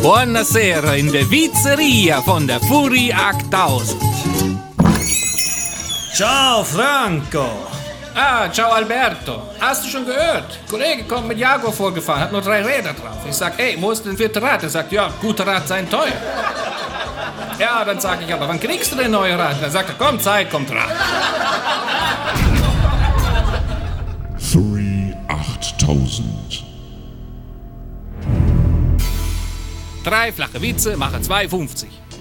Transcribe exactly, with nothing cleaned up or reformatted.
Buonasera in der Pizzeria von der Fury achttausend. Ciao Franco. Ah, ciao Alberto. Hast du schon gehört? Kollege kommt mit Jaguar vorgefahren, hat nur drei Räder drauf. Ich sag, ey, wo ist denn vierte Rad? Er sagt, ja, gute Rad seien teuer. Ja, dann sag ich, aber wann kriegst du denn neue Rad? Dann sagt er, komm, Zeit, kommt Rad. Fury achttausend. Drei flache Witze machen zwei fünfzig.